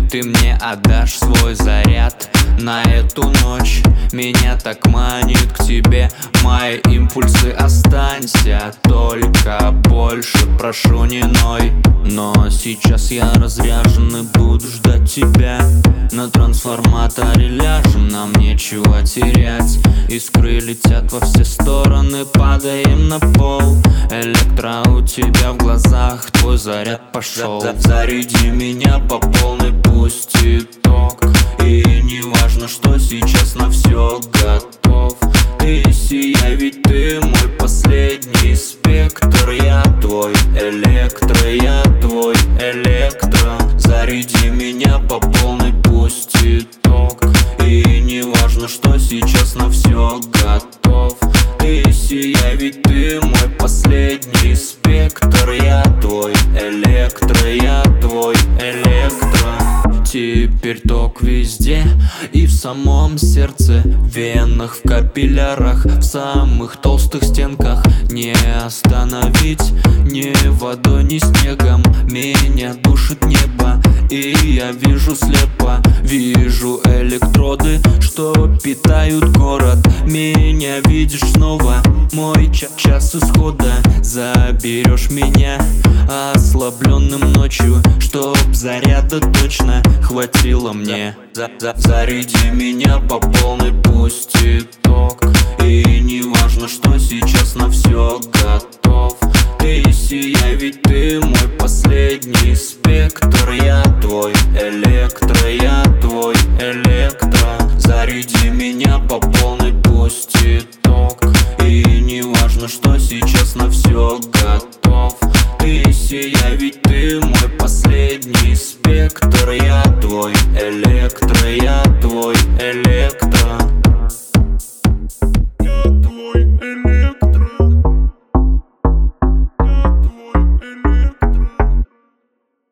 ты мне отдашь свой заряд на эту ночь. Меня так манит к тебе мои импульсы. Останься, только больше прошу не ной. Но сейчас я разряжен и буду ждать тебя. На трансформаторе ляжем, нам нечего терять. Искры летят во все стороны, падаем на пол. Электро у тебя в глазах, твой заряд пошел. Заряди меня по полной, пусть итог. И не важно, что сейчас на все готов. Ты сияй, ведь ты мой последний спектр. Я твой электро, я твой электро. Заряди меня по полной, пусть итог. И не важно, что сейчас на все готов. Ты сияй, ведь ты мой последний спектр. Я твой электро, я твой электро. Теперь ток везде и в самом сердце, в венах, в капиллярах, в самых толстых стенках. Не остановить ни водой, ни снегом. Меня душит небо, и я вижу слепо. Вижу электроды, что питают город. Меня видишь снова, мой час исхода. Заберешь меня ослабленным ночью, чтоб заряда точно хватило мне. Заряди меня по полной, пусть итог. И не важно, что сейчас на все готов. Ты сияй, ведь ты мой последний спектр. Я твой электро, я твой электро. Заряди меня по полной, пусть итог. И не важно, что сейчас на все готов. Ты сияй, ведь ты мой последний спектр. Я твой электро, я твой электро.